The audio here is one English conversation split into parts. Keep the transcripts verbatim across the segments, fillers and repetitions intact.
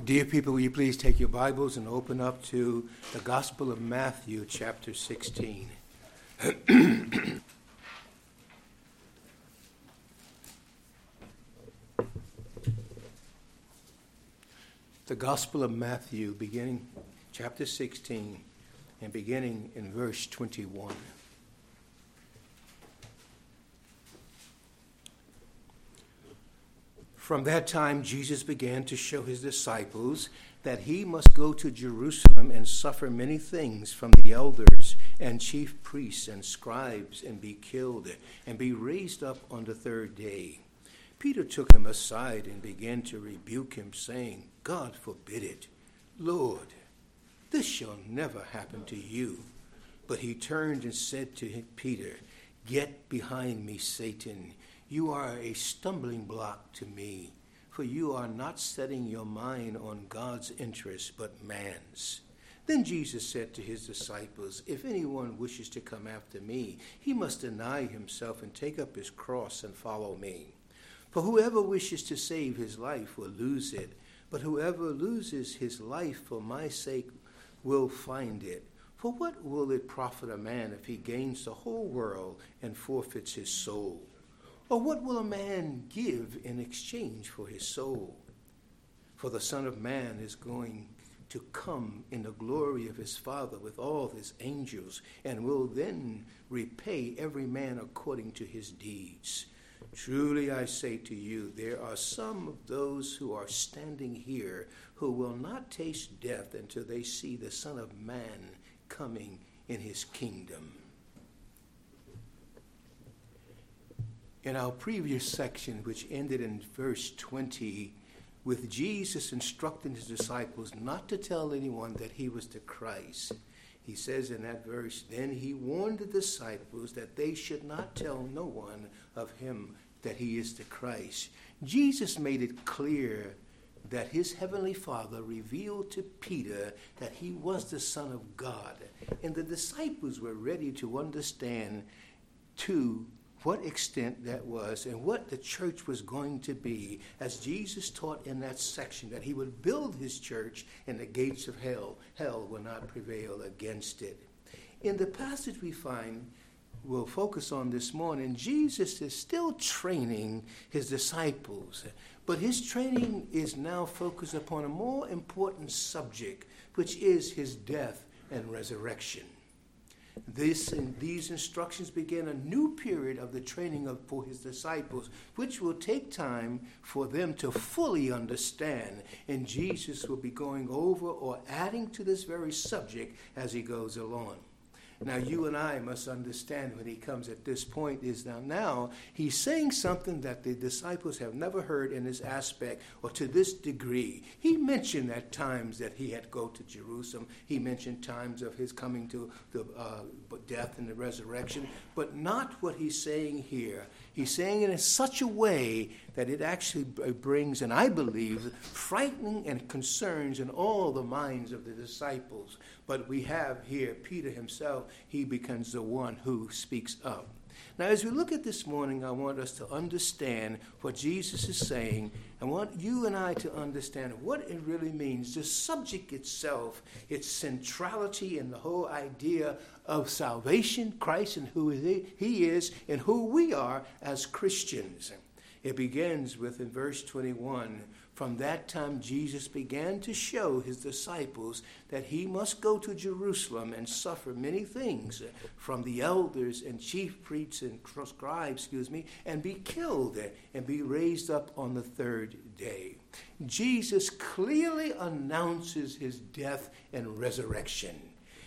Dear people, will you please take your Bibles and open up to the Gospel of Matthew, chapter sixteen. The Gospel of Matthew, beginning chapter sixteen, and beginning in verse twenty-one. From that time, Jesus began to show his disciples that he must go to Jerusalem and suffer many things from the elders and chief priests and scribes and be killed and be raised up on the third day. Peter took him aside and began to rebuke him, saying, God forbid it. Lord, this shall never happen to you. But he turned and said to Peter, Get behind me, Satan. You are a stumbling block to me, for you are not setting your mind on God's interest, but man's. Then Jesus said to his disciples, If anyone wishes to come after me, he must deny himself and take up his cross and follow me. For whoever wishes to save his life will lose it, but whoever loses his life for my sake will find it. For what will it profit a man if he gains the whole world and forfeits his soul? Or what will a man give in exchange for his soul? For the Son of Man is going to come in the glory of his Father with all his angels, and will then repay every man according to his deeds. Truly I say to you, there are some of those who are standing here who will not taste death until they see the Son of Man coming in his kingdom. In our previous section, which ended in verse twenty, with Jesus instructing his disciples not to tell anyone that he was the Christ, he says in that verse, Then he warned the disciples that they should not tell no one of him that he is the Christ. Jesus made it clear that his heavenly Father revealed to Peter that he was the Son of God. And the disciples were ready to understand to what extent that was and what the church was going to be, as Jesus taught in that section that he would build his church and the gates of hell, hell will not prevail against it. In the passage we find, we'll focus on this morning, Jesus is still training his disciples, but his training is now focused upon a more important subject, which is his death and resurrection. This and these instructions begin a new period of the training of, for his disciples, which will take time for them to fully understand. And Jesus will be going over or adding to this very subject as he goes along. Now, you and I must understand when he comes at this point is now, now he's saying something that the disciples have never heard in this aspect or to this degree. He mentioned at times that he had to go to Jerusalem. He mentioned times of his coming to the uh, death and the resurrection, but not what he's saying here. He's saying it in such a way that it actually brings, and I believe, frightening and concerns in all the minds of the disciples. But we have here Peter himself. He becomes the one who speaks up. Now, as we look at this morning, I want us to understand what Jesus is saying. I want you and I to understand what it really means. The subject itself, its centrality in the whole idea of salvation, Christ and who he is and who we are as Christians. It begins with, in verse twenty-one, From that time Jesus began to show his disciples that he must go to Jerusalem and suffer many things from the elders and chief priests and scribes, excuse me, and be killed and be raised up on the third day. Jesus clearly announces his death and resurrection.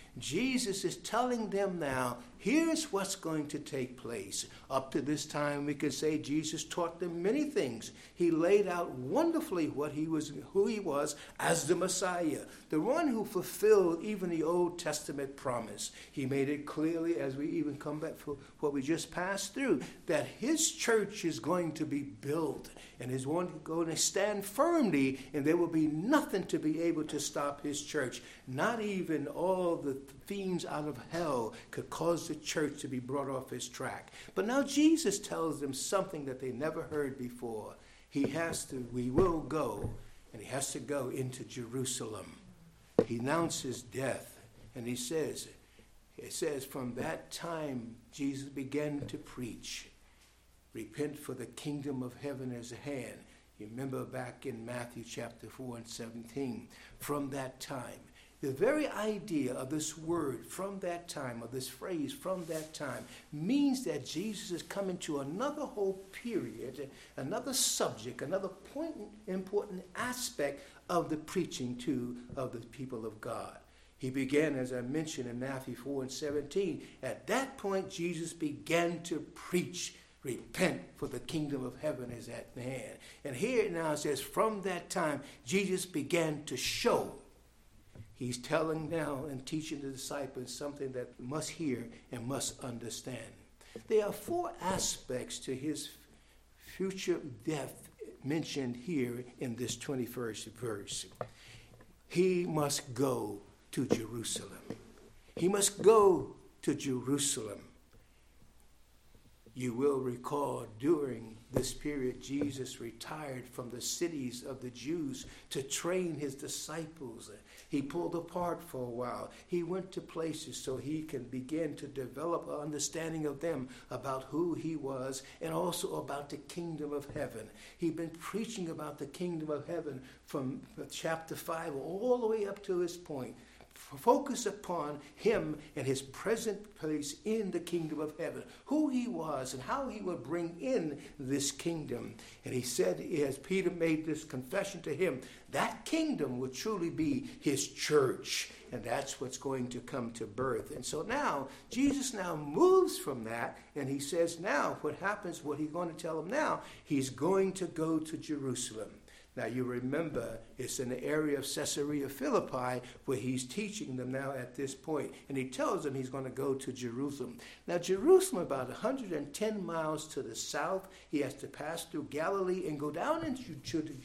Jesus is telling them now, here's what's going to take place. Up to this time, we could say Jesus taught them many things. He laid out wonderfully what he was, who he was as the Messiah, the one who fulfilled even the Old Testament promise. He made it clearly, as we even come back for what we just passed through, that his church is going to be built and is going to stand firmly, and there will be nothing to be able to stop his church. Not even all the fiends out of hell could cause the church to be brought off his track. But now Jesus tells them something that they never heard before. He has to, we will go and he has to go into Jerusalem. He announces death, and he says, it says, from that time Jesus began to preach, repent, for the kingdom of heaven is at hand. You remember back in Matthew chapter four and seventeen, from that time. The very idea of this word, from that time, of this phrase, from that time, means that Jesus is coming to another whole period, another subject, another point, important aspect of the preaching to of the people of God. He began, as I mentioned in Matthew four and seventeen, at that point Jesus began to preach, repent, for the kingdom of heaven is at hand. And here it now says, from that time Jesus began to show. He's telling now and teaching the disciples something that must hear and must understand. There are four aspects to his future death mentioned here in this twenty-first verse. He must go to Jerusalem. He must go to Jerusalem. You will recall during this period, Jesus retired from the cities of the Jews to train his disciples. He pulled apart for a while. He went to places so he can begin to develop an understanding of them about who he was and also about the kingdom of heaven. He'd been preaching about the kingdom of heaven from chapter five all the way up to this point. Focus upon him and his present place in the kingdom of heaven, who he was and how he would bring in this kingdom. And he said, as Peter made this confession to him, that kingdom would truly be his church. And that's what's going to come to birth. And so now, Jesus now moves from that, and he says now, what happens, what he's going to tell them now, he's going to go to Jerusalem. Now, you remember, it's in the area of Caesarea Philippi where he's teaching them now at this point. And he tells them he's going to go to Jerusalem. Now, Jerusalem, about one hundred ten miles to the south. He has to pass through Galilee and go down into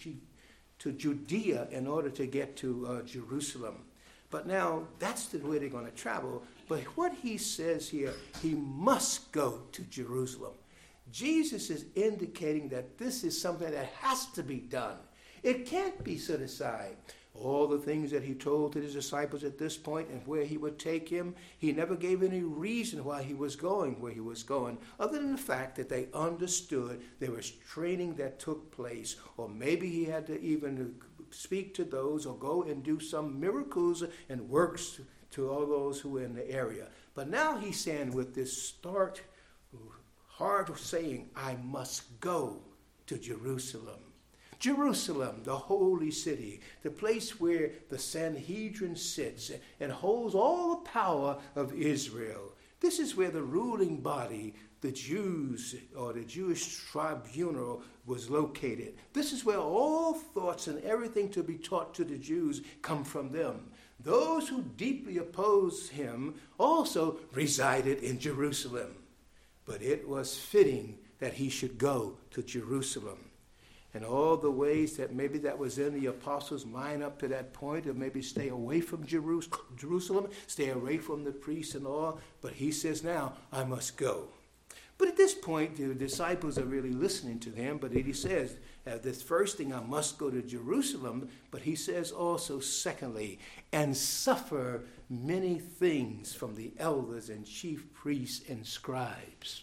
to Judea in order to get to uh, Jerusalem. But now, that's the way they're going to travel. But what he says here, he must go to Jerusalem. Jesus is indicating that this is something that has to be done. It can't be set aside. All the things that he told to his disciples at this point and where he would take him, he never gave any reason why he was going where he was going, other than the fact that they understood there was training that took place, or maybe he had to even speak to those or go and do some miracles and works to all those who were in the area. But now he's saying with this start, hard saying, I must go to Jerusalem. Jerusalem, the holy city, the place where the Sanhedrin sits and holds all the power of Israel. This is where the ruling body, the Jews, or the Jewish tribunal, was located. This is where all thoughts and everything to be taught to the Jews come from them. Those who deeply opposed him also resided in Jerusalem. But it was fitting that he should go to Jerusalem. And all the ways that maybe that was in the apostles' mind up to that point, or maybe stay away from Jerusalem, stay away from the priests and all. But he says now, I must go. But at this point, the disciples are really listening to him. But he says, uh, this first thing, I must go to Jerusalem. But he says also, secondly, and suffer many things from the elders and chief priests and scribes.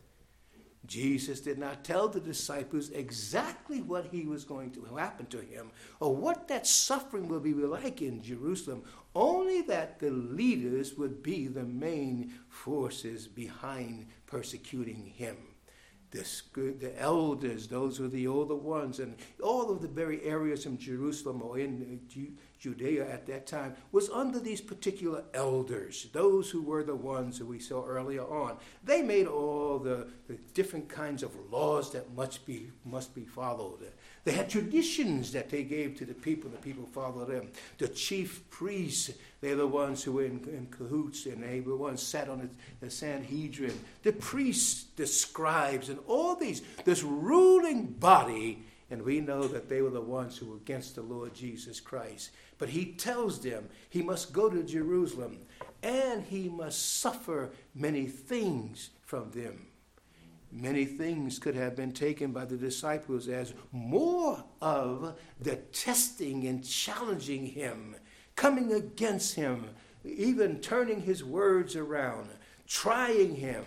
Jesus did not tell the disciples exactly what he was going to happen to him or what that suffering will be like in Jerusalem, only that the leaders would be the main forces behind persecuting him. This, the elders, those were the older ones, and all of the very areas in Jerusalem or in Judea at that time was under these particular elders, those who were the ones that we saw earlier on. They made all the, the different kinds of laws that must be must be followed. They had traditions that they gave to the people. The people followed them. The chief priests, they're the ones who were in, in cahoots, and they were the ones sat on the, the Sanhedrin. The priests, the scribes, and all these, this ruling body, and we know that they were the ones who were against the Lord Jesus Christ. But he tells them he must go to Jerusalem, and he must suffer many things from them. Many things could have been taken by the disciples as more of the testing and challenging him, coming against him, even turning his words around, trying him.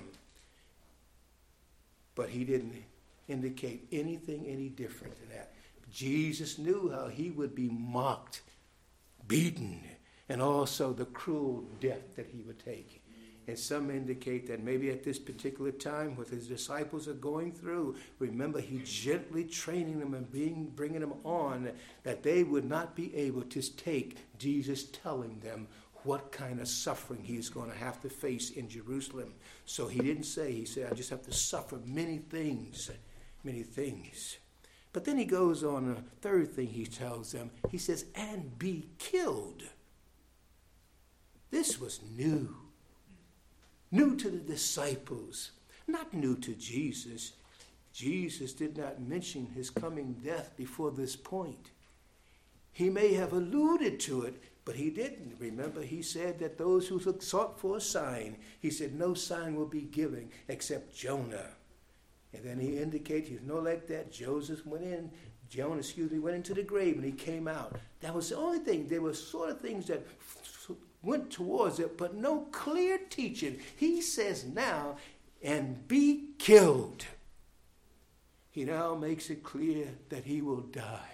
But he didn't indicate anything any different than that. Jesus knew how he would be mocked, beaten, and also the cruel death that he would take. And some indicate that maybe at this particular time, what his disciples are going through, remember, he gently training them and being, bringing them on, that they would not be able to take Jesus telling them what kind of suffering he's going to have to face in Jerusalem. So he didn't say, he said, I just have to suffer many things, many things. But then he goes on, a third thing he tells them, he says, and be killed. This was new. New to the disciples, not new to Jesus. Jesus did not mention his coming death before this point. He may have alluded to it, but he didn't. Remember, he said that those who sought for a sign, he said no sign will be given except Jonah. And then he indicates, you know, like that, Joseph went in, Jonah, excuse me, went into the grave and he came out. That was the only thing. There were sort of things that went towards it, but no clear teaching. He says now, and be killed. He now makes it clear that he will die.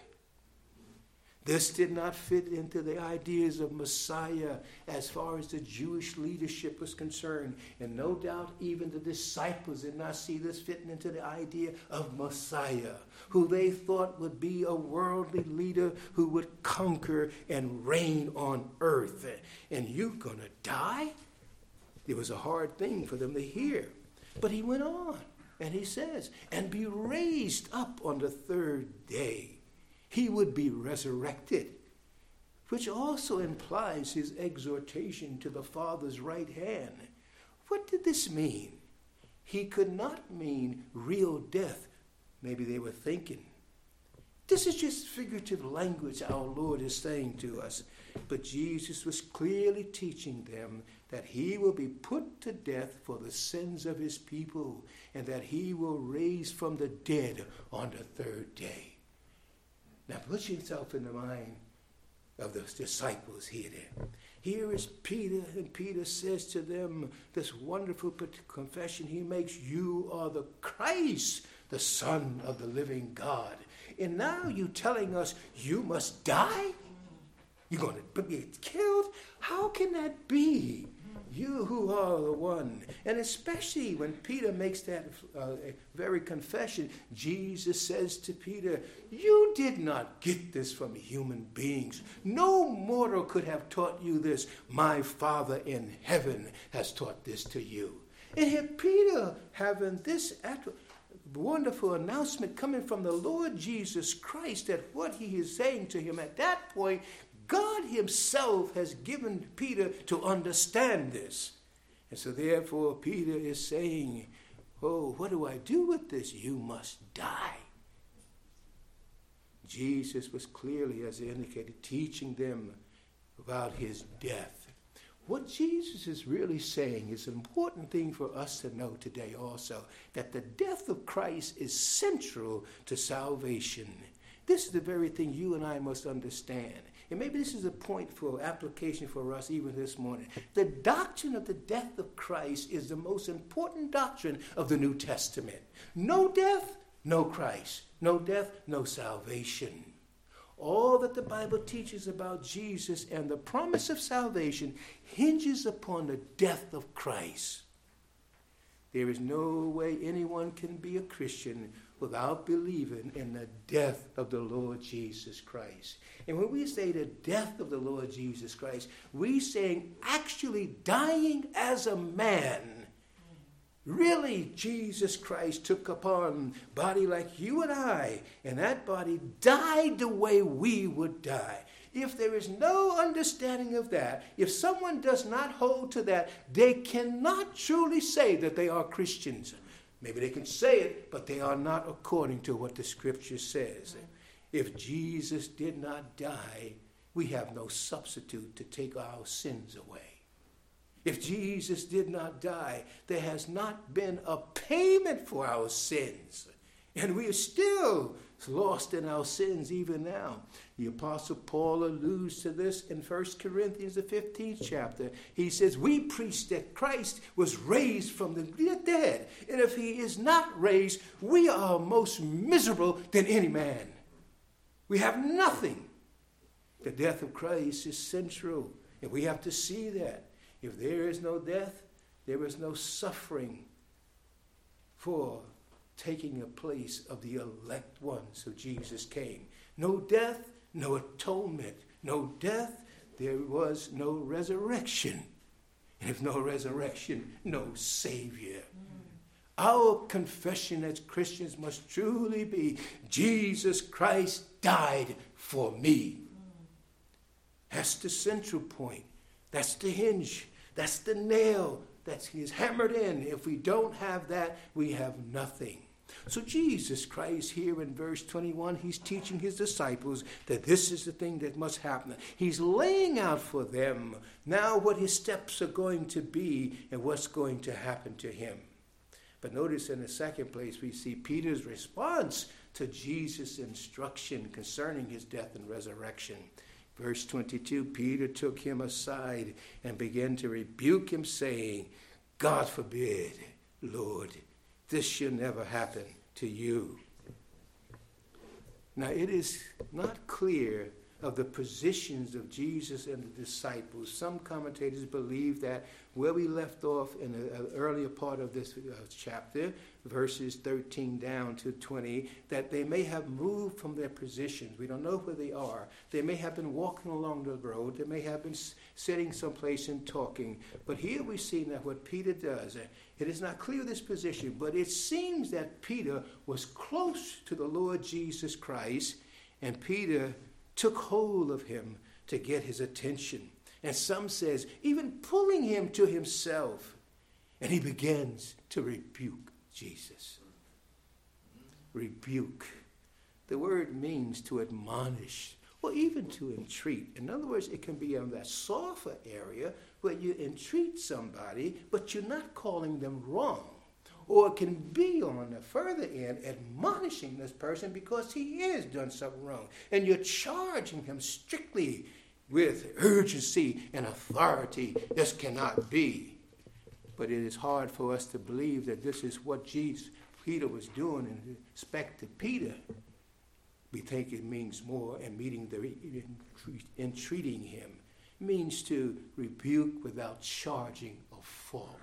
This did not fit into the ideas of Messiah as far as the Jewish leadership was concerned. And no doubt even the disciples did not see this fitting into the idea of Messiah, who they thought would be a worldly leader who would conquer and reign on earth. And you're going to die? It was a hard thing for them to hear. But he went on and he says, and be raised up on the third day. He would be resurrected, which also implies his exhortation to the Father's right hand. What did this mean? He could not mean real death. Maybe they were thinking. This is just figurative language our Lord is saying to us. But Jesus was clearly teaching them that he will be put to death for the sins of his people, and that he will raise from the dead on the third day. Now put yourself in the mind of the disciples here. Here is Peter, and Peter says to them this wonderful confession he makes, you are the Christ, the Son of the living God. And now you're telling us you must die? You're going to be killed? How can that be? You who are the one. And especially when Peter makes that uh, very confession, Jesus says to Peter, you did not get this from human beings. No mortal could have taught you this. My Father in heaven has taught this to you. And here Peter having this wonderful announcement coming from the Lord Jesus Christ, that what he is saying to him at that point, God himself has given Peter to understand this. And so therefore Peter is saying, oh, what do I do with this? You must die. Jesus was clearly, as I indicated, teaching them about his death. What Jesus is really saying is an important thing for us to know today also, that the death of Christ is central to salvation. This is the very thing you and I must understand. And maybe this is a point for application for us even this morning. The doctrine of the death of Christ is the most important doctrine of the New Testament. No death, no Christ. No death, no salvation. All that the Bible teaches about Jesus and the promise of salvation hinges upon the death of Christ. There is no way anyone can be a Christian without believing in the death of the Lord Jesus Christ. And when we say the death of the Lord Jesus Christ, we're saying actually dying as a man. Really, Jesus Christ took upon a body like you and I, and that body died the way we would die. If there is no understanding of that, if someone does not hold to that, they cannot truly say that they are Christians. Maybe they can say it, but they are not according to what the Scripture says. If Jesus did not die, we have no substitute to take our sins away. If Jesus did not die, there has not been a payment for our sins. And we are still lost in our sins even now. The Apostle Paul alludes to this in First Corinthians, the fifteenth chapter. He says, we preach that Christ was raised from the dead. And if he is not raised, we are most miserable than any man. We have nothing. The death of Christ is central. And we have to see that. If there is no death, there is no suffering for taking the place of the elect ones who Jesus came. No death, no atonement. No death, there was no resurrection. And if no resurrection, no Savior. Mm. Our confession as Christians must truly be, Jesus Christ died for me. Mm. That's the central point. That's the hinge. That's the nail that is hammered in. If we don't have that, we have nothing. So Jesus Christ here in verse twenty-one, he's teaching his disciples that this is the thing that must happen. He's laying out for them now what his steps are going to be and what's going to happen to him. But notice in the second place, we see Peter's response to Jesus' instruction concerning his death and resurrection. Verse twenty-two, Peter took him aside and began to rebuke him, saying, God forbid, Lord, this shall never happen to you. Now, it is not clear of the positions of Jesus and the disciples. Some commentators believe that where we left off in the earlier part of this uh, chapter, verses thirteen down to twenty, that they may have moved from their positions. We don't know where they are. They may have been walking along the road. They may have been sitting someplace and talking. But here we see that what Peter does, it is not clear this position, but it seems that Peter was close to the Lord Jesus Christ, and Peter took hold of him to get his attention. And some says, even pulling him to himself. And he begins to rebuke Jesus. Rebuke. The word means to admonish or even to entreat. In other words, it can be on that softer area where you entreat somebody, but you're not calling them wrong. Or it can be on the further end, admonishing this person because he has done something wrong. And you're charging him strictly with urgency and authority. This cannot be. But it is hard for us to believe that this is what Jesus, Peter was doing in respect to Peter. We think it means more in meeting the entreating him. It means to rebuke without charging of fault.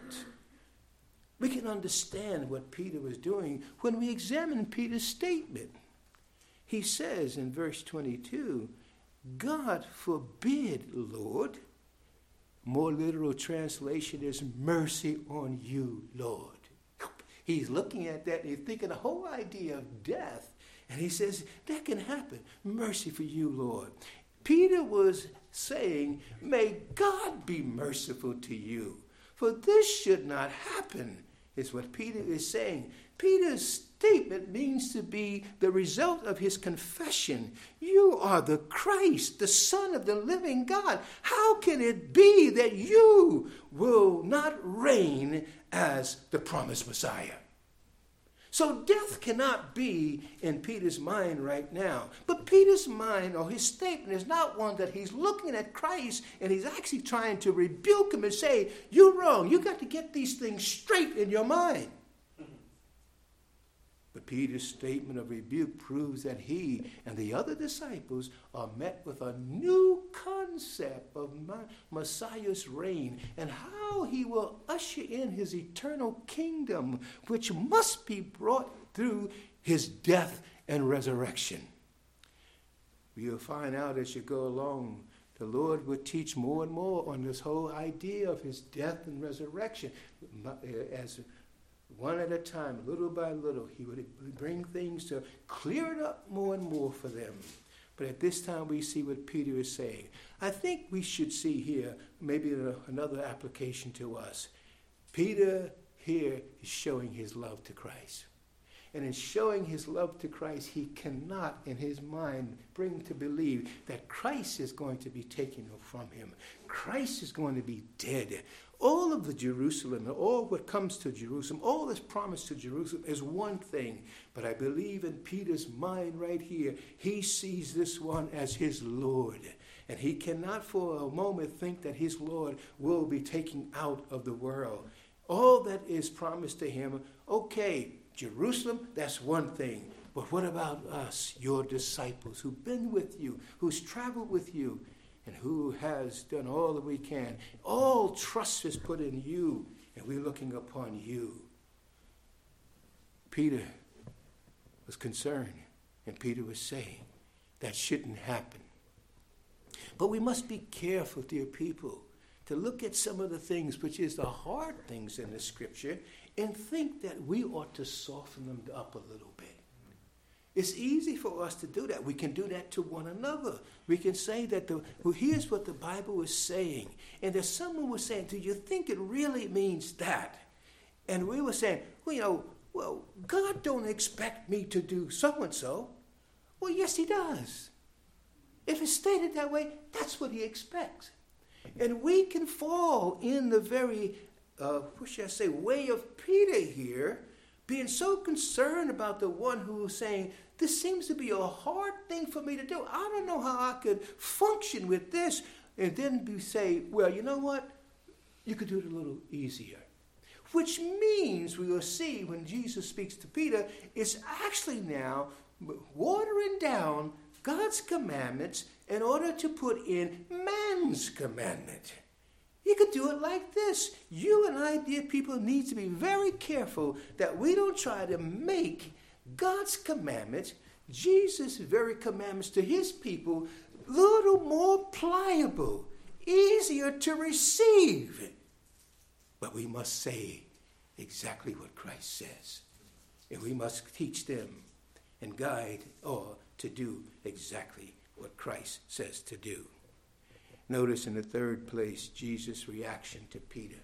We can understand what Peter was doing when we examine Peter's statement. He says in verse twenty-two, God forbid, Lord. More literal translation is mercy on you, Lord. He's looking at that and he's thinking the whole idea of death. And he says, that can happen. Mercy for you, Lord. Peter was saying, may God be merciful to you. For this should not happen, is what Peter is saying. Peter's statement means to be the result of his confession. You are the Christ, the Son of the living God. How can it be that you will not reign as the promised Messiah? So death cannot be in Peter's mind right now. But Peter's mind or his statement is not one that he's looking at Christ and he's actually trying to rebuke him and say, you're wrong. You got to get these things straight in your mind. But Peter's statement of rebuke proves that he and the other disciples are met with a new concept of Messiah's reign and how he will usher in his eternal kingdom, which must be brought through his death and resurrection. You'll find out as you go along, the Lord will teach more and more on this whole idea of his death and resurrection. As one at a time, little by little, he would bring things to clear it up more and more for them. But at this time, we see what Peter is saying. I think we should see here maybe another application to us. Peter here is showing his love to Christ. And in showing his love to Christ, he cannot, in his mind, bring to believe that Christ is going to be taken from him. Christ is going to be dead. All of the Jerusalem, all what comes to Jerusalem, all this promise to Jerusalem is one thing. But I believe in Peter's mind right here, he sees this one as his Lord. And he cannot for a moment think that his Lord will be taken out of the world. All that is promised to him, okay, Jerusalem, that's one thing. But what about us, your disciples, who've been with you, who's traveled with you, and who has done all that we can? All trust is put in you, and we're looking upon you. Peter was concerned, and Peter was saying, that shouldn't happen. But we must be careful, dear people, to look at some of the things which is the hard things in the scripture and think that we ought to soften them up a little bit. It's easy for us to do that. We can do that to one another. We can say that, the, well, here's what the Bible is saying. And there's someone was saying, do you think it really means that? And we were saying, well, you know, well, God don't expect me to do so-and-so. Well, yes, he does. If it's stated that way, that's what he expects. And we can fall in the very, uh, what should I say, way of Peter here, being so concerned about the one who is saying, this seems to be a hard thing for me to do. I don't know how I could function with this. And then we say, well, you know what? You could do it a little easier. Which means we will see when Jesus speaks to Peter, it's actually now watering down God's commandments in order to put in man's commandment. You could do it like this. You and I, dear people, need to be very careful that we don't try to make God's commandments, Jesus' very commandments to his people, a little more pliable, easier to receive. But we must say exactly what Christ says. And we must teach them and guide or to do exactly what Christ says to do. Notice in the third place, Jesus' reaction to Peter.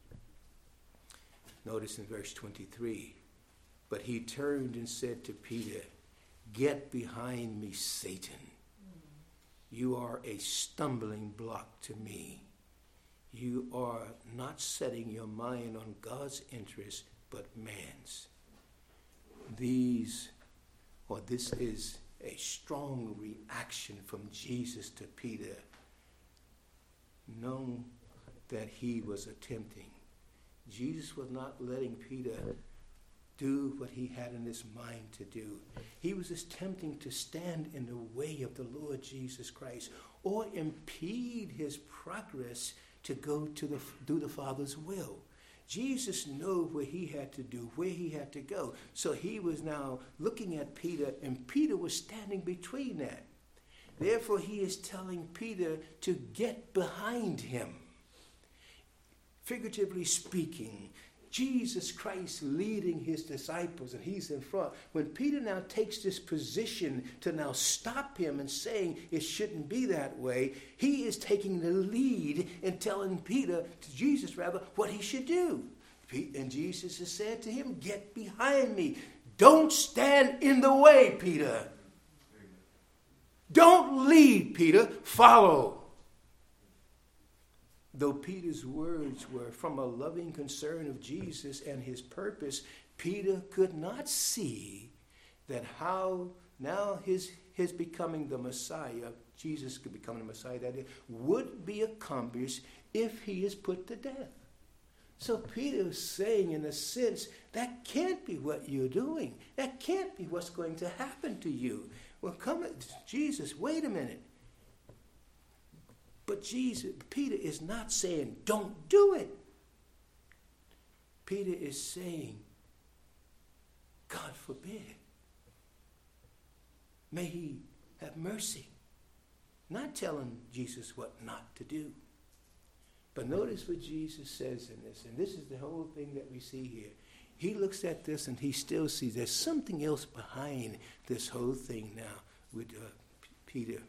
Notice in verse twenty-three, but he turned and said to Peter, get behind me, Satan. You are a stumbling block to me. You are not setting your mind on God's interest, but man's. These, or this is a strong reaction from Jesus to Peter, knowing that he was attempting. Jesus was not letting Peter do what he had in his mind to do. He was attempting to stand in the way of the Lord Jesus Christ or impede his progress to go to the, do the Father's will. Jesus knew where he had to do, where he had to go. So he was now looking at Peter, and Peter was standing between that. Therefore, he is telling Peter to get behind him. Figuratively speaking, Jesus Christ leading his disciples, and he's in front. When Peter now takes this position to now stop him and saying it shouldn't be that way, he is taking the lead and telling Peter, to Jesus rather, what he should do. And Jesus has said to him, get behind me. Don't stand in the way, Peter. Don't lead, Peter. Follow. Though Peter's words were from a loving concern of Jesus and his purpose, Peter could not see that how now his, his becoming the Messiah, Jesus could become the Messiah, that is, would be accomplished if he is put to death. So Peter is saying, in a sense, that can't be what you're doing. That can't be what's going to happen to you. Well, come, Jesus, wait a minute. But Jesus, Peter is not saying, don't do it. Peter is saying, God forbid. May he have mercy. Not telling Jesus what not to do. But notice what Jesus says in this, and this is the whole thing that we see here. He looks at this and he still sees there's something else behind this whole thing now with uh, P- Peter.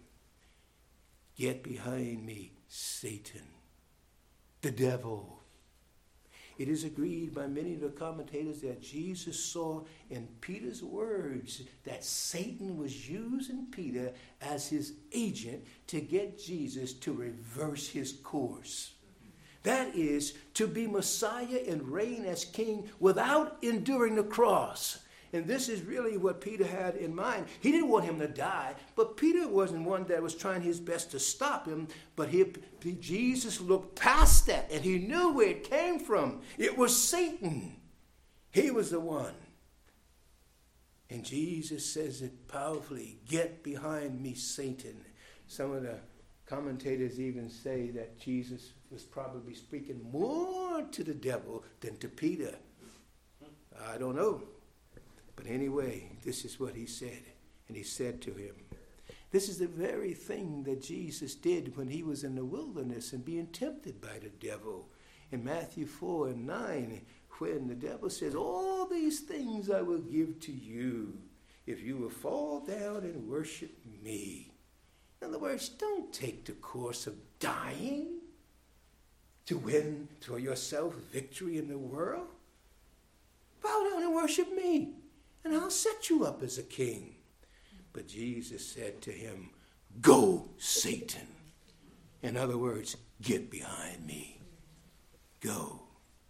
Get behind me, Satan, the devil. It is agreed by many of the commentators that Jesus saw in Peter's words that Satan was using Peter as his agent to get Jesus to reverse his course. That is, to be Messiah and reign as king without enduring the cross. And this is really what Peter had in mind. He didn't want him to die, but Peter wasn't one that was trying his best to stop him. But he, Jesus looked past that, and he knew where it came from. It was Satan. He was the one. And Jesus says it powerfully, "Get behind me, Satan." Some of the commentators even say that Jesus was probably speaking more to the devil than to Peter. I don't know. But anyway, this is what he said. And he said to him, this is the very thing that Jesus did when he was in the wilderness and being tempted by the devil. In Matthew four and nine, when the devil says, all these things I will give to you if you will fall down and worship me. In other words, don't take the course of dying to win for yourself victory in the world. Bow down and worship me, and I'll set you up as a king. But Jesus said to him, go, Satan. In other words, get behind me. Go.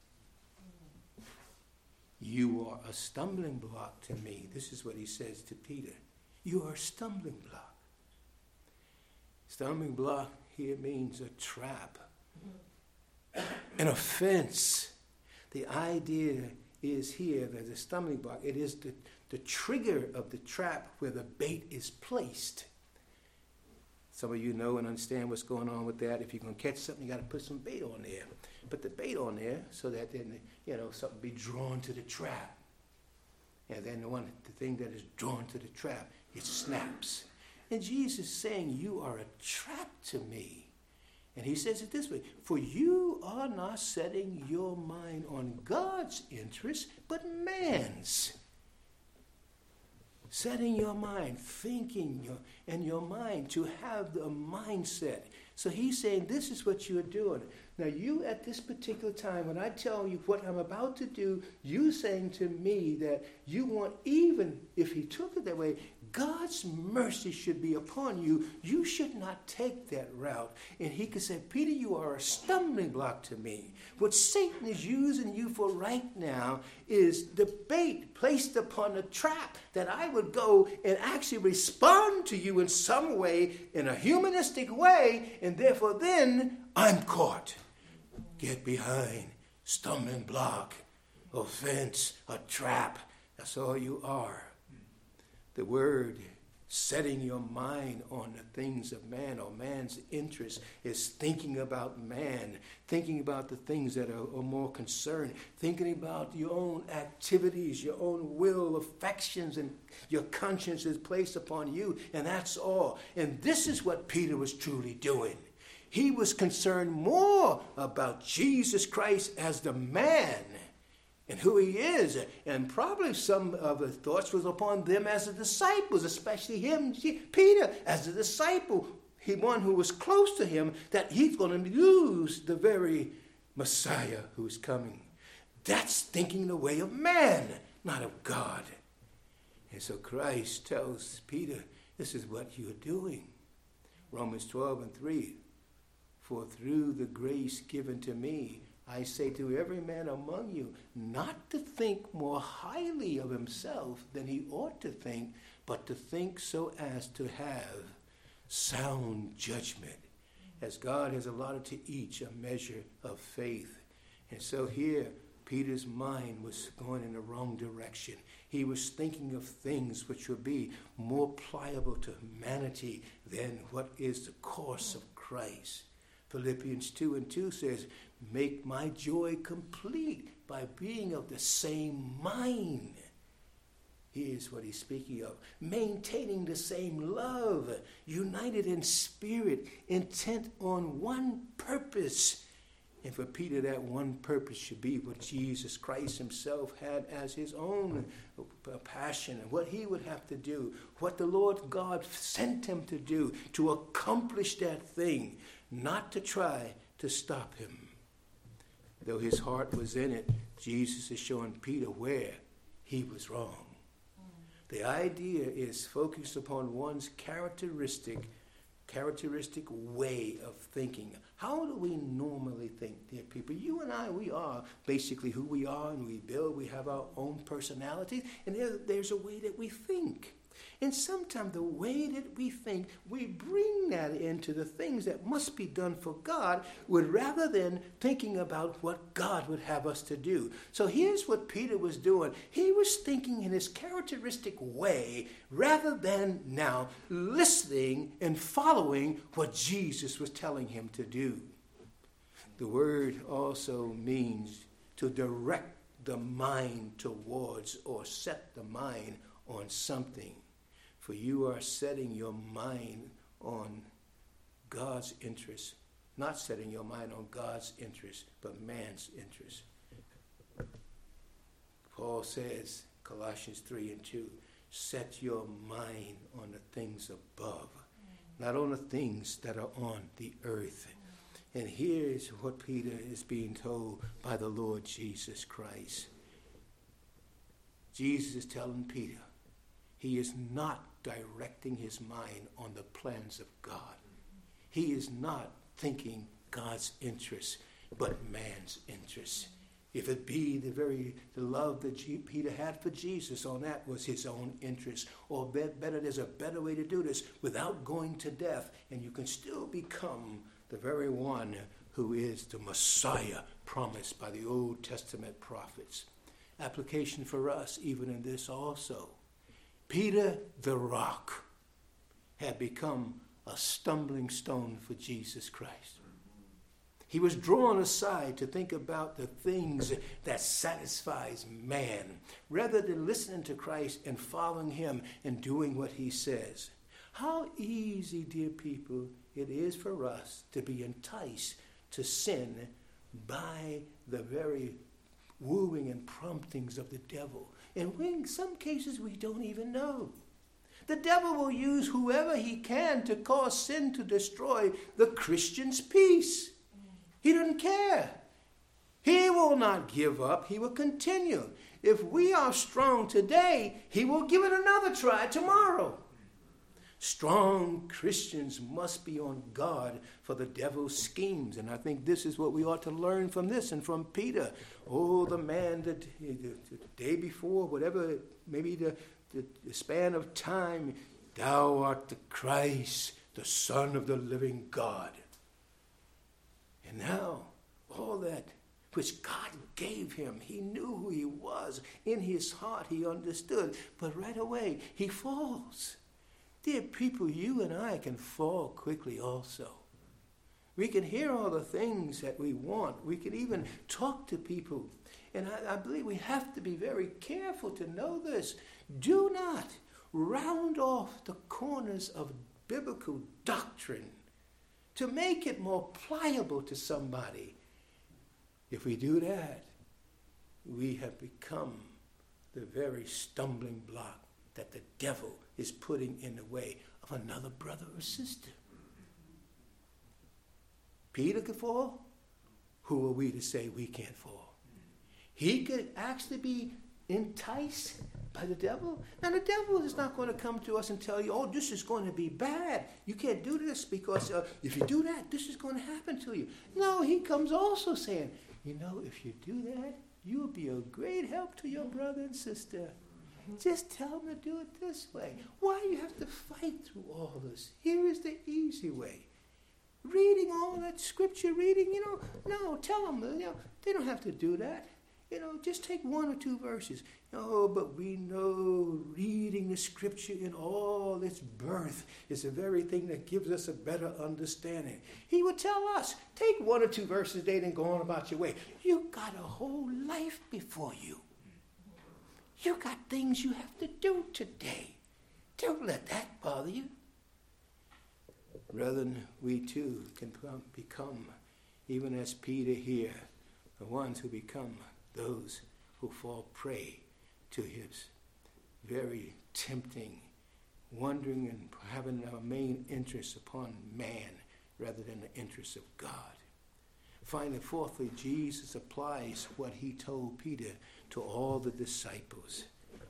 You are a stumbling block to me. This is what he says to Peter. You are a stumbling block. Stumbling block here means a trap, an offense. The idea is here that the stumbling block, it is the, the trigger of the trap where the bait is placed. Some of you know and understand what's going on with that. If you're going to catch something, you got to put some bait on there. Put the bait on there so that then, you know, something be drawn to the trap. And then the one, the thing that is drawn to the trap, it snaps. And Jesus is saying, you are a trap to me. And he says it this way, for you are not setting your mind on God's interest, but man's. Setting your mind, thinking your, and your mind to have the mindset. So he's saying, this is what you're doing. Now you at this particular time, when I tell you what I'm about to do, you saying to me that you want, even if he took it that way, God's mercy should be upon you. You should not take that route. And he could say, Peter, you are a stumbling block to me. What Satan is using you for right now is the bait placed upon the trap that I would go and actually respond to you in some way, in a humanistic way, and therefore then I'm caught. Get behind, stumbling block, offense, a trap. That's all you are. The word setting your mind on the things of man or man's interest is thinking about man, thinking about the things that are, are more concerned, thinking about your own activities, your own will, affections, and your conscience is placed upon you, and that's all. And this is what Peter was truly doing. He was concerned more about Jesus Christ as the man and who he is. And probably some of his thoughts was upon them as the disciples, especially him, Peter, as a disciple, he one who was close to him, that he's going to lose the very Messiah who's coming. That's thinking the way of man, not of God. And so Christ tells Peter, this is what you're doing. Romans twelve and three. For through the grace given to me, I say to every man among you, not to think more highly of himself than he ought to think, but to think so as to have sound judgment, as God has allotted to each a measure of faith. And so here, Peter's mind was going in the wrong direction. He was thinking of things which would be more pliable to humanity than what is the course of Christ. Philippians two and two says, make my joy complete by being of the same mind. Here's what he's speaking of. Maintaining the same love, united in spirit, intent on one purpose. And for Peter, that one purpose should be what Jesus Christ himself had as his own passion, and what he would have to do, what the Lord God sent him to do, to accomplish that thing, not to try to stop him. Though his heart was in it, Jesus is showing Peter where he was wrong. The idea is focused upon one's characteristic, characteristic way of thinking. How do we normally think, dear people? You and I, we are basically who we are, and we build, we have our own personalities, and there, there's a way that we think. And sometimes the way that we think, we bring that into the things that must be done for God, would rather than thinking about what God would have us to do. So here's what Peter was doing. He was thinking in his characteristic way, rather than now listening and following what Jesus was telling him to do. The word also means to direct the mind towards or set the mind on something. For you are setting your mind on God's interest, not setting your mind on God's interest, but man's interest. Paul says, Colossians three and two, set your mind on the things above, not on the things that are on the earth. And here's what Peter is being told by the Lord Jesus Christ. Jesus is telling Peter, he is not directing his mind on the plans of God. He is not thinking God's interests, but man's interests. If it be the very the love that G- Peter had for Jesus, on that was his own interest. Or be- better, there's a better way to do this without going to death, and you can still become the very one who is the Messiah promised by the Old Testament prophets. Application for us, even in this also. Peter the rock had become a stumbling stone for Jesus Christ. He was drawn aside to think about the things that satisfies man, rather than listening to Christ and following him and doing what he says. How easy, dear people, it is for us to be enticed to sin by the very wooing and promptings of the devil. And in some cases, we don't even know. The devil will use whoever he can to cause sin to destroy the Christian's peace. He doesn't care. He will not give up. He will continue. If we are strong today, he will give it another try tomorrow. Strong Christians must be on guard for the devil's schemes. And I think this is what we ought to learn from this and from Peter. Oh, the man that the, the day before, whatever, maybe the, the, the span of time, thou art the Christ, the Son of the living God. And now, all that which God gave him, he knew who he was. In his heart, he understood. But right away, he falls. Dear people, you and I can fall quickly also. We can hear all the things that we want. We can even talk to people. And I, I believe we have to be very careful to know this. Do not round off the corners of biblical doctrine to make it more pliable to somebody. If we do that, we have become the very stumbling block that the devil is putting in the way of another brother or sister. Peter could fall. Who are we to say we can't fall? He could actually be enticed by the devil. Now, the devil is not going to come to us and tell you, oh, this is going to be bad. You can't do this because uh, if you do that, this is going to happen to you. No, he comes also saying, you know, if you do that, you'll be a great help to your brother and sister. Just tell them to do it this way. Why do you have to fight through all this? Here is the easy way. Reading all that scripture reading, you know, no, tell them, you know, they don't have to do that. You know, just take one or two verses. Oh, but we know reading the scripture in all its birth is the very thing that gives us a better understanding. He would tell us, take one or two verses a day and go on about your way. You've got a whole life before you. You got things you have to do today. Don't let that bother you. Brethren, we too can become, even as Peter here, the ones who become those who fall prey to his very tempting, wondering and having our main interest upon man rather than the interests of God. Finally, fourthly, Jesus applies what he told Peter to all the disciples.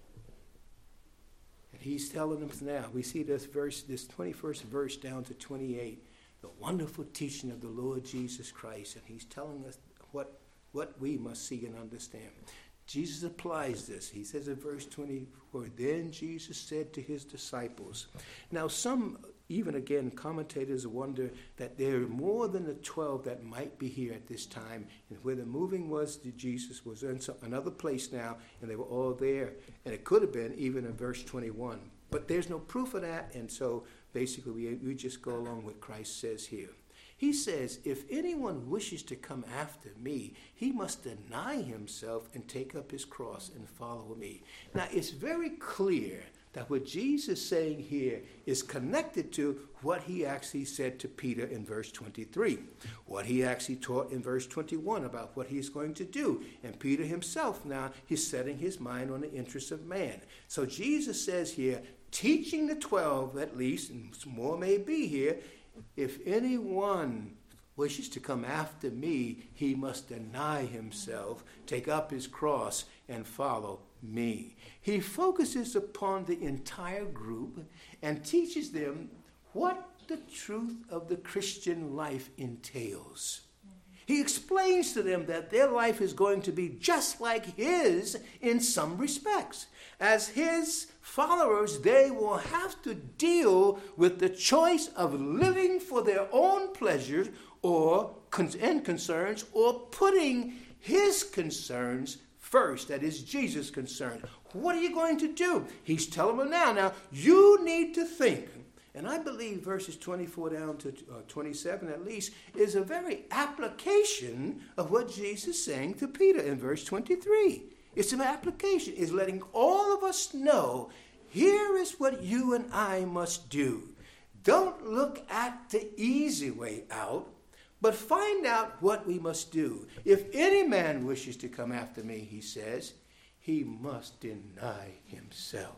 And he's telling them now, we see this verse, this twenty-first verse down to twenty-eight, the wonderful teaching of the Lord Jesus Christ. And he's telling us what, what we must see and understand. Jesus applies this. He says in verse twenty-four, then Jesus said to his disciples. Now some, even again, commentators wonder that there are more than the twelve that might be here at this time. And where the moving was, Jesus was in some, another place now, and they were all there. And it could have been even in verse twenty-one. But there's no proof of that, and so basically we, we just go along with what Christ says here. He says, if anyone wishes to come after me, he must deny himself and take up his cross and follow me. Now, it's very clear that what Jesus is saying here is connected to what he actually said to Peter in verse twenty-three, what he actually taught in verse twenty-one about what he's going to do. And Peter himself now, he's setting his mind on the interests of man. So Jesus says here, teaching the twelve at least, and more may be here, if anyone wishes to come after me, he must deny himself, take up his cross, and follow me. He focuses upon the entire group and teaches them what the truth of the Christian life entails. He explains to them that their life is going to be just like his in some respects. As his followers, they will have to deal with the choice of living for their own pleasures or and concerns, or putting his concerns first, that is Jesus' concern. What are you going to do? He's telling them now, now, you need to think. And I believe verses twenty-four down to uh, twenty-seven at least is a very application of what Jesus is saying to Peter in verse twenty-three. It's an application. It's letting all of us know, here is what you and I must do. Don't look at the easy way out, but find out what we must do. If any man wishes to come after me, he says, he must deny himself,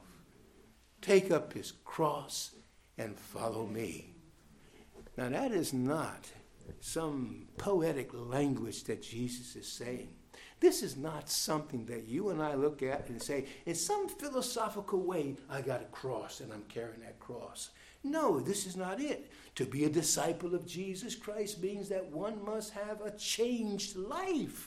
take up his cross, and follow me. Now that is not some poetic language that Jesus is saying. This is not something that you and I look at and say, in some philosophical way, I got a cross and I'm carrying that cross. No, this is not it. To be a disciple of Jesus Christ means that one must have a changed life.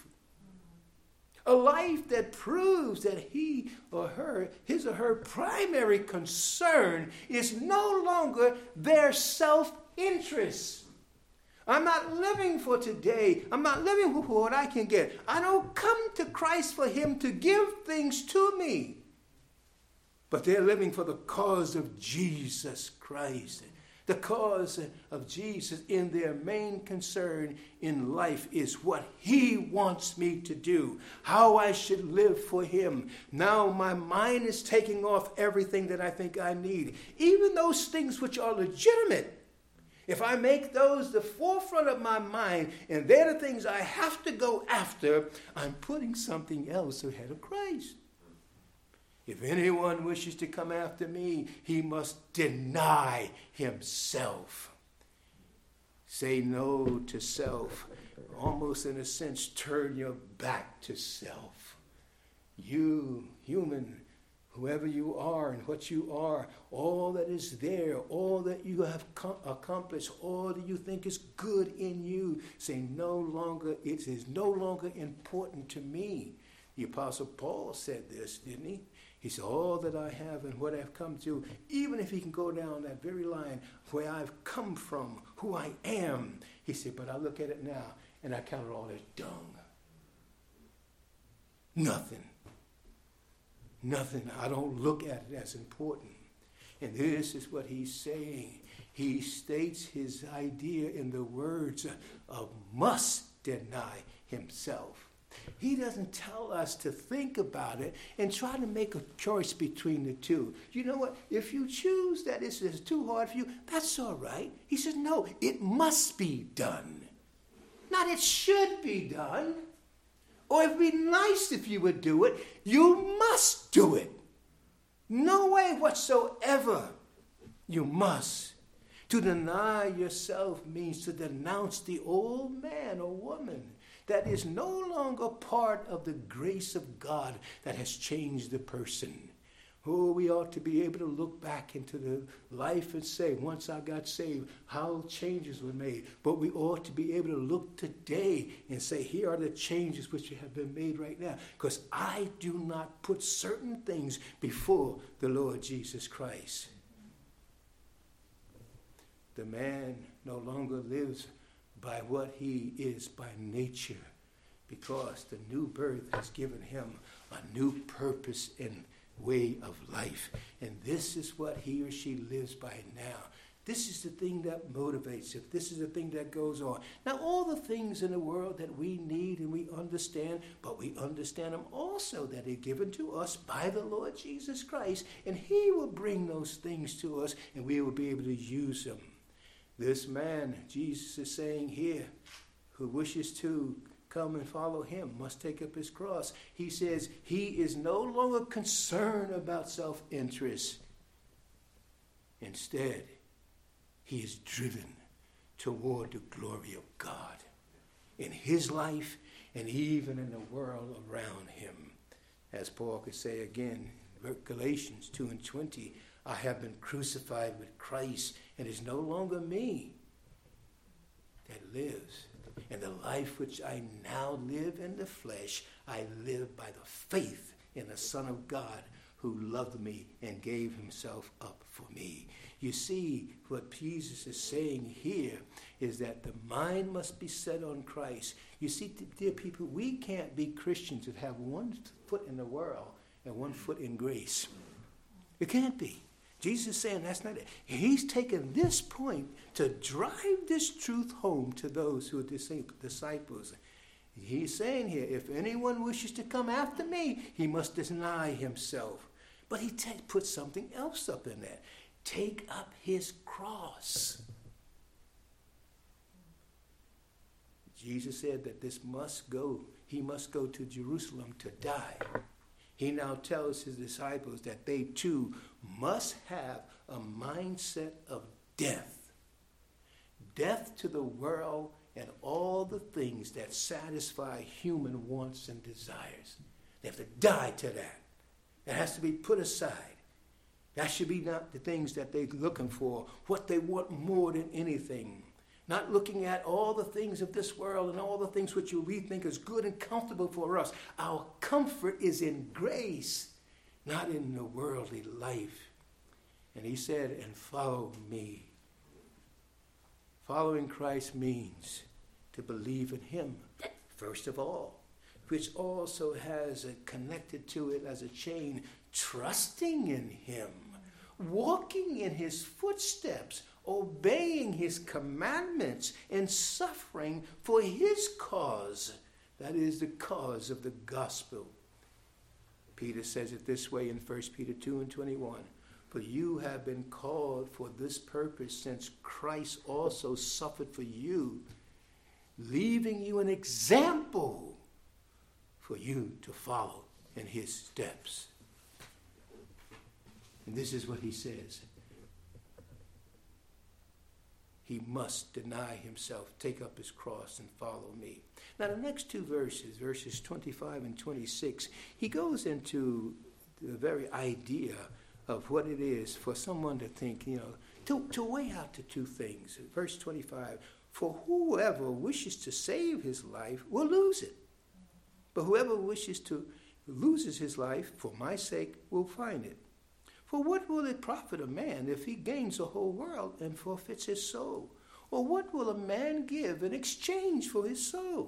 A life that proves that he or her, his or her primary concern is no longer their self-interest. I'm not living for today. I'm not living for what I can get. I don't come to Christ for him to give things to me. But they're living for the cause of Jesus Christ. The cause of Jesus in their main concern in life is what he wants me to do, how I should live for him. Now my mind is taking off everything that I think I need, even those things which are legitimate. If I make those the forefront of my mind and they're the things I have to go after, I'm putting something else ahead of Christ. If anyone wishes to come after me, he must deny himself. Say no to self. Almost in a sense, turn your back to self. You, human, whoever you are and what you are, all that is there, all that you have com- accomplished, all that you think is good in you, say no longer, it is no longer important to me. The Apostle Paul said this, didn't he? He said, all that I have and what I've come to, even if he can go down that very line where I've come from, who I am, he said, but I look at it now and I count it all as dung. Nothing. Nothing. I don't look at it as important. And this is what he's saying. He states his idea in the words of must deny himself. He doesn't tell us to think about it and try to make a choice between the two. You know what? If you choose that this is too hard for you, that's all right. He says, no, it must be done. Not it should be done. Or it'd be nice if you would do it. You must do it. No way whatsoever. You must. To deny yourself means to denounce the old man or woman that is no longer part of the grace of God that has changed the person. Oh, we ought to be able to look back into the life and say, once I got saved, how changes were made. But we ought to be able to look today and say, here are the changes which have been made right now. Because I do not put certain things before the Lord Jesus Christ. The man no longer lives by what he is by nature, because the new birth has given him a new purpose and way of life. And this is what he or she lives by now. This is the thing that motivates it. This is the thing that goes on. Now, all the things in the world that we need and we understand, but we understand them also that are given to us by the Lord Jesus Christ, and he will bring those things to us, and we will be able to use them. This man, Jesus is saying here, who wishes to come and follow him must take up his cross. He says he is no longer concerned about self-interest. Instead, he is driven toward the glory of God in his life and even in the world around him. As Paul could say again, Galatians two and twenty, I have been crucified with Christ, and it is no longer me that lives. And the life which I now live in the flesh, I live by the faith in the Son of God who loved me and gave himself up for me. You see, what Jesus is saying here is that the mind must be set on Christ. You see, dear people, we can't be Christians that have one foot in the world and one foot in grace. It can't be. Jesus is saying that's not it. He's taken this point to drive this truth home to those who are disciples. He's saying here, if anyone wishes to come after me, he must deny himself. But he t- puts something else up in there. Take up his cross. Jesus said that this must go. He must go to Jerusalem to die. He now tells his disciples that they too must have a mindset of death. Death to the world and all the things that satisfy human wants and desires. They have to die to that. That has to be put aside. That should be not the things that they're looking for, what they want more than anything. Not looking at all the things of this world and all the things which we think is good and comfortable for us. Our comfort is in grace, not in the worldly life. And he said, and follow me. Following Christ means to believe in him, first of all, which also has a, connected to it as a chain, trusting in him, walking in his footsteps, obeying his commandments, and suffering for his cause. That is the cause of the gospel. Peter says it this way in First Peter two and twenty-one. For you have been called for this purpose, since Christ also suffered for you, leaving you an example for you to follow in his steps. And this is what he says. He must deny himself, take up his cross, and follow me. Now, the next two verses, verses twenty-five and twenty-six, he goes into the very idea of what it is for someone to think, you know, to, to weigh out the two things. Verse twenty-five, for whoever wishes to save his life will lose it. But whoever wishes to loses his life for my sake will find it. For what will it profit a man if he gains the whole world and forfeits his soul? Or what will a man give in exchange for his soul?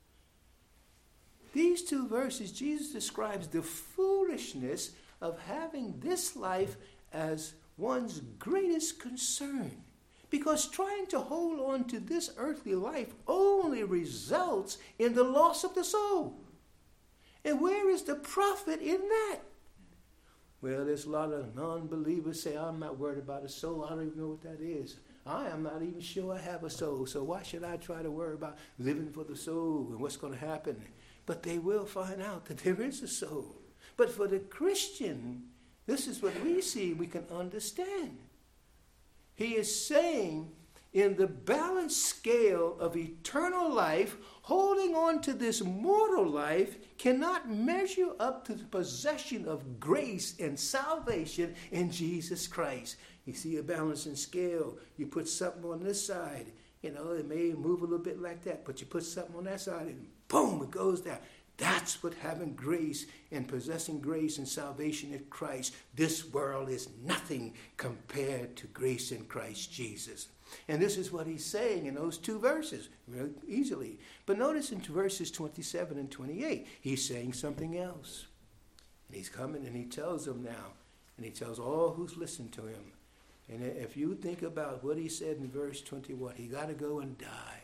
These two verses, Jesus describes the foolishness of having this life as one's greatest concern. Because trying to hold on to this earthly life only results in the loss of the soul. And where is the profit in that? Well, there's a lot of non-believers say, I'm not worried about a soul. I don't even know what that is. I am not even sure I have a soul. So why should I try to worry about living for the soul and what's going to happen? But they will find out that there is a soul. But for the Christian, this is what we see, we can understand. He is saying, in the balanced scale of eternal life, holding on to this mortal life cannot measure up to the possession of grace and salvation in Jesus Christ. You see a balancing scale. You put something on this side, you know, it may move a little bit like that, but you put something on that side and boom, it goes down. That's what having grace and possessing grace and salvation in Christ. This world is nothing compared to grace in Christ Jesus. And this is what he's saying in those two verses, really easily. But notice in verses twenty-seven and twenty-eight, he's saying something else. And he's coming and he tells them now, and he tells all who's listened to him. And if you think about what he said in verse twenty-one, he got to go and die.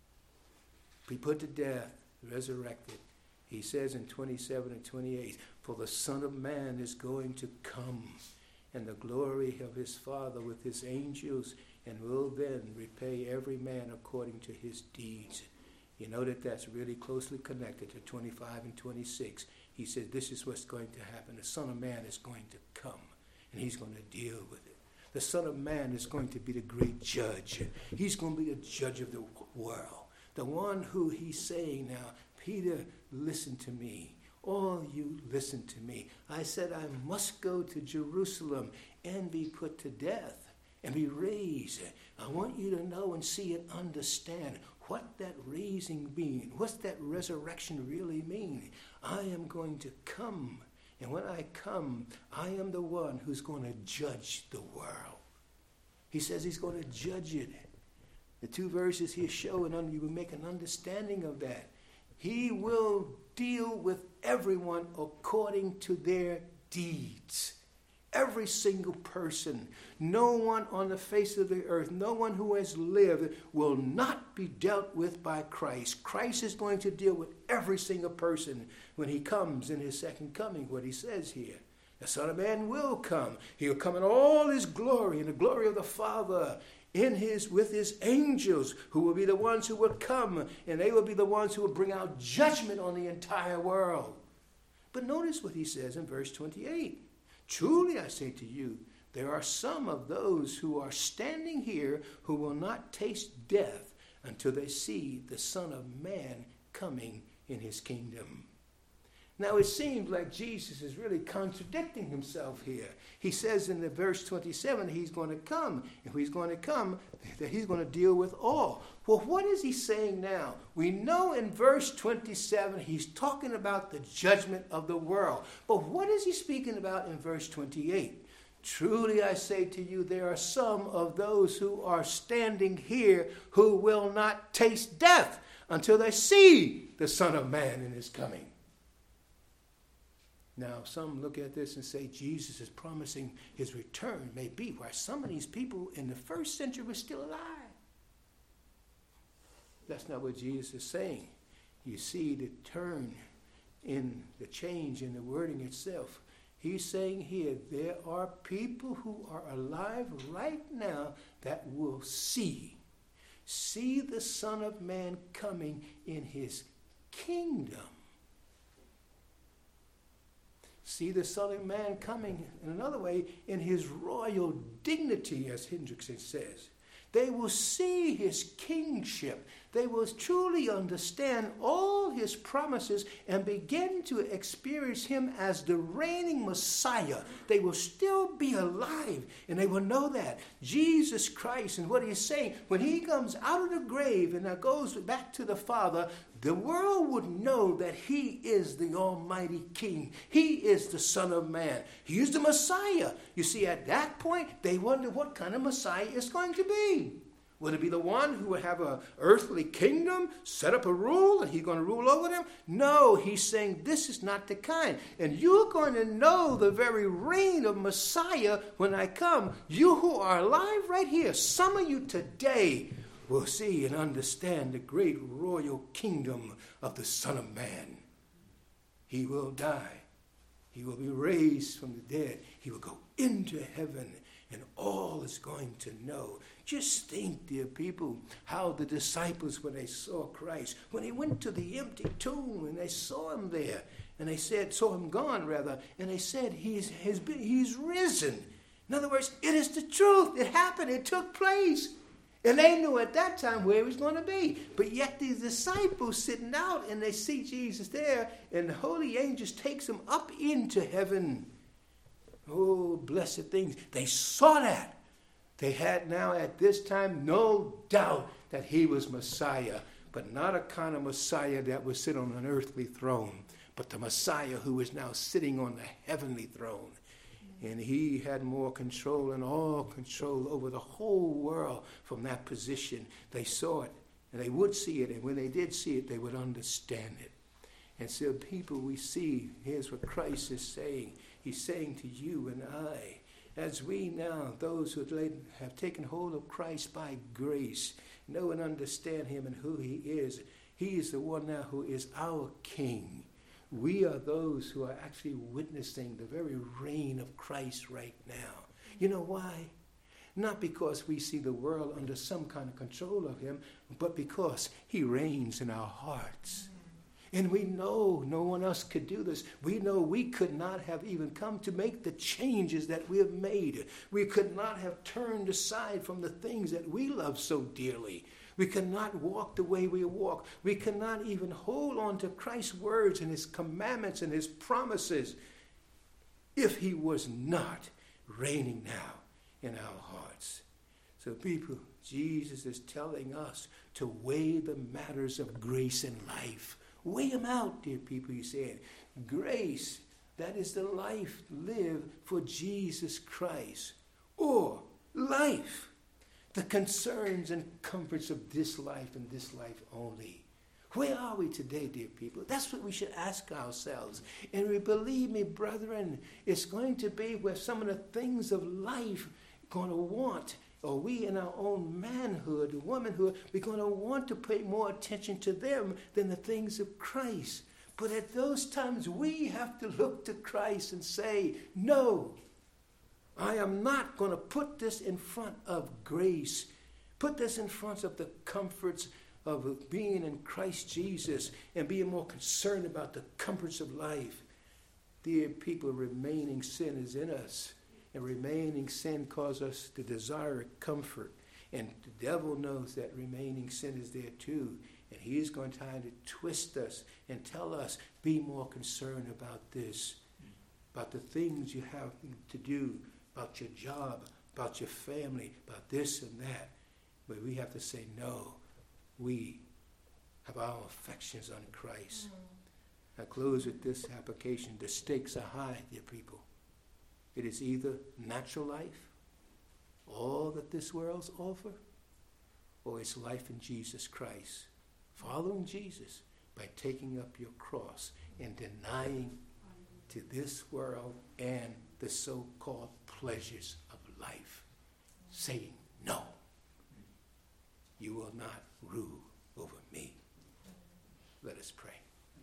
Be put to death, resurrected. He says in twenty-seven and twenty-eight, for the Son of Man is going to come in the glory of his Father with his angels, and will then repay every man according to his deeds. You know that that's really closely connected to twenty-five and twenty-six. He said this is what's going to happen. The Son of Man is going to come, and he's going to deal with it. The Son of Man is going to be the great judge. He's going to be the judge of the world. The one who he's saying now, Peter, listen to me. All you listen to me. I said I must go to Jerusalem and be put to death and be raised. I want you to know and see and understand what that raising means. What's that resurrection really mean? I am going to come. And when I come, I am the one who's going to judge the world. He says he's going to judge it. The two verses here show, and you will make an understanding of that. He will deal with everyone according to their deeds. Every single person. No one on the face of the earth, no one who has lived will not be dealt with by Christ. Christ is going to deal with every single person when he comes in his second coming, what he says here. The Son of Man will come. He'll come in all his glory, in the glory of the Father, in his with his angels, who will be the ones who will come, and they will be the ones who will bring out judgment on the entire world. But notice what he says in verse twenty-eight. Truly I say to you, there are some of those who are standing here who will not taste death until they see the Son of Man coming in his kingdom. Now it seems like Jesus is really contradicting himself here. He says in the verse twenty-seven that he's going to come. If he's going to come, that he's going to deal with all. Well, what is he saying now? We know in verse twenty-seven he's talking about the judgment of the world. But what is he speaking about in verse twenty-eight? Truly I say to you, there are some of those who are standing here who will not taste death until they see the Son of Man in his coming. Now, some look at this and say Jesus is promising his return. Maybe why some of these people in the first century were still alive. That's not what Jesus is saying. You see the turn in the change in the wording itself. He's saying here there are people who are alive right now that will see. See the Son of Man coming in his kingdom. See the Son of Man coming, in another way, in his royal dignity, as Hendrickson says. They will see his kingship. They will truly understand all his promises and begin to experience him as the reigning Messiah. They will still be alive, and they will know that. Jesus Christ, and what he's saying, when he comes out of the grave and now goes back to the Father, the world would know that he is the Almighty King. He is the Son of Man. He is the Messiah. You see, at that point, they wonder what kind of Messiah it's going to be. Would it be the one who would have an earthly kingdom, set up a rule, and he's going to rule over them? No, he's saying this is not the kind. And you're going to know the very reign of Messiah when I come. You who are alive right here, some of you today will see and understand the great royal kingdom of the Son of Man. He will die. He will be raised from the dead. He will go into heaven, and all is going to know. Just think, dear people, how the disciples, when they saw Christ, when they went to the empty tomb and they saw him there, and they said, saw him gone rather, and they said, he's, has been, he's risen. In other words, it is the truth. It happened. It took place. And they knew at that time where he was going to be. But yet these disciples sitting out and they see Jesus there and the holy angels takes them up into heaven. Oh, blessed things. They saw that. They had now at this time no doubt that he was Messiah. But not a kind of Messiah that would sit on an earthly throne. But the Messiah who is now sitting on the heavenly throne. And he had more control and all control over the whole world from that position. They saw it, and they would see it, and when they did see it, they would understand it. And so people we see, here's what Christ is saying. He's saying to you and I, as we now, those who have taken hold of Christ by grace, know and understand him and who he is, he is the one now who is our King. We are those who are actually witnessing the very reign of Christ right now. You know why? Not because we see the world under some kind of control of him, but because he reigns in our hearts. And we know no one else could do this. We know we could not have even come to make the changes that we have made. We could not have turned aside from the things that we love so dearly. We cannot walk the way we walk. We cannot even hold on to Christ's words and his commandments and his promises if he was not reigning now in our hearts. So people, Jesus is telling us to weigh the matters of grace in life. Weigh them out, dear people, he's saying. Grace, that is the life lived for Jesus Christ. Or life, the concerns and comforts of this life and this life only. Where are we today, dear people? That's what we should ask ourselves. And we believe me, brethren, it's going to be where some of the things of life going to want, or we in our own manhood, womanhood, we're going to want to pay more attention to them than the things of Christ. But at those times, we have to look to Christ and say, no, I am not going to put this in front of grace. Put this in front of the comforts of being in Christ Jesus and being more concerned about the comforts of life. Dear people, remaining sin is in us. And remaining sin causes us to desire comfort. And the devil knows that remaining sin is there too. And he is going to try to twist us and tell us, be more concerned about this, about the things you have to do, about your job, about your family, about this and that. But we have to say, no, we have our affections on Christ. Mm. I close with this application. The stakes are high, dear people. It is either natural life, all that this world's offer, or it's life in Jesus Christ. Following Jesus by taking up your cross and denying to this world and the so-called pleasures of life. Saying, no, you will not rule over me. Let us pray.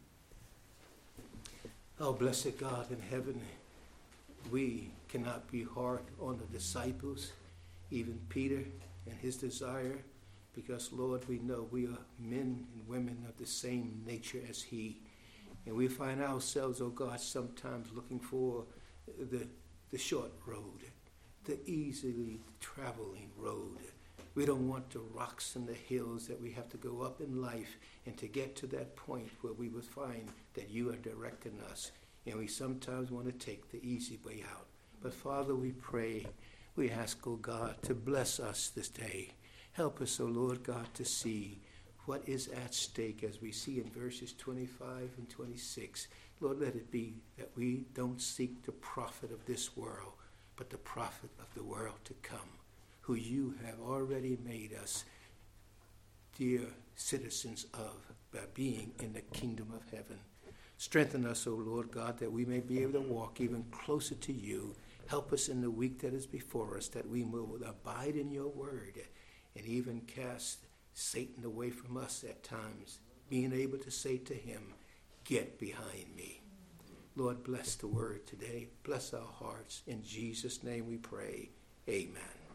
Oh, blessed God in heaven, we cannot be hard on the disciples, even Peter and his desire, because, Lord, we know we are men and women of the same nature as he. And we find ourselves, oh God, sometimes looking for the, the short road, the easily traveling road. We don't want the rocks and the hills that we have to go up in life and to get to that point where we would find that you are directing us. And we sometimes want to take the easy way out. But Father, we pray, we ask, oh God, to bless us this day. Help us, oh Lord God, to see what is at stake as we see in verses twenty-five and twenty-six. Lord, let it be that we don't seek the profit of this world, but the profit of the world to come, who you have already made us dear citizens of by being in the kingdom of heaven. Strengthen us, O Lord God, that we may be able to walk even closer to you. Help us in the week that is before us, that we will abide in your word and even cast Satan away from us at times, being able to say to him, get behind me. Lord, bless the word today. Bless our hearts. In Jesus' name we pray. Amen.